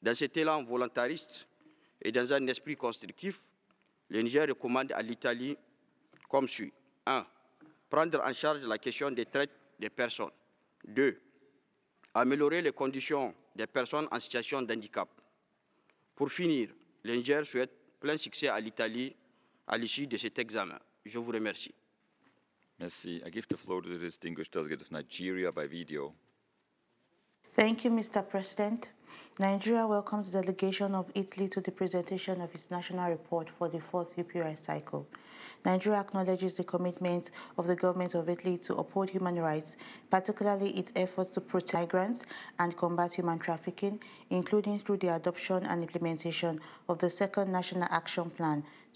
Dans cet élan volontariste et dans un esprit constructif, le Niger recommande à l'Italie comme suit. 1. Prendre en charge la question des traites des personnes. 2. Améliorer les conditions des personnes en situation de handicap. Pour finir, le Niger souhaite plein succès à l'Italie à l'issue de cet examen. Je vous remercie. Merci. I give the floor to the distinguished delegate of Nigeria by video. Thank you, Mr. President. Nigeria welcomes the delegation of Italy to the presentation of its national report for the fourth UPRI cycle. Nigeria acknowledges the commitment of the government of Italy to uphold human rights, particularly its efforts to protect migrants and combat human trafficking, including through the adoption and implementation of the second National Action Plan